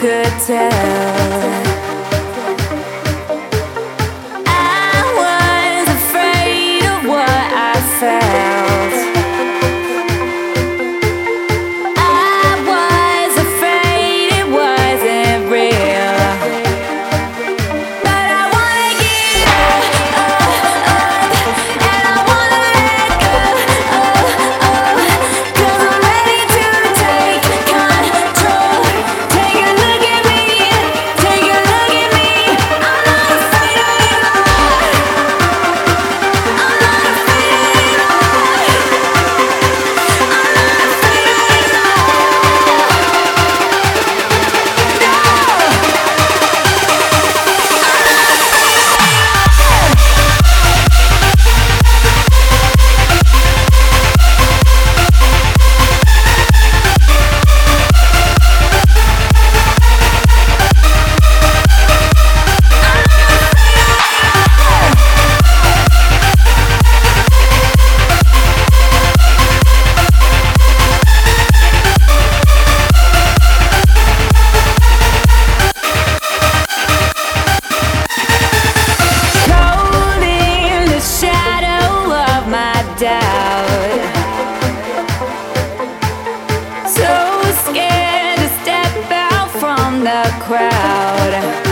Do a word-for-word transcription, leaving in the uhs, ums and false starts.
could tell. I was afraid of what I felt. I was afraid it wasn't real. But I wanna get up, up, up, and I wanna let go, oh, oh, 'cause I'm ready to take control. Take a look at me, take a look at me. I'm not afraid anymore. I'm not afraid anymore. I'm not afraid anymore. Cold in the shadow of my doubt. So scared to step out from the crowd.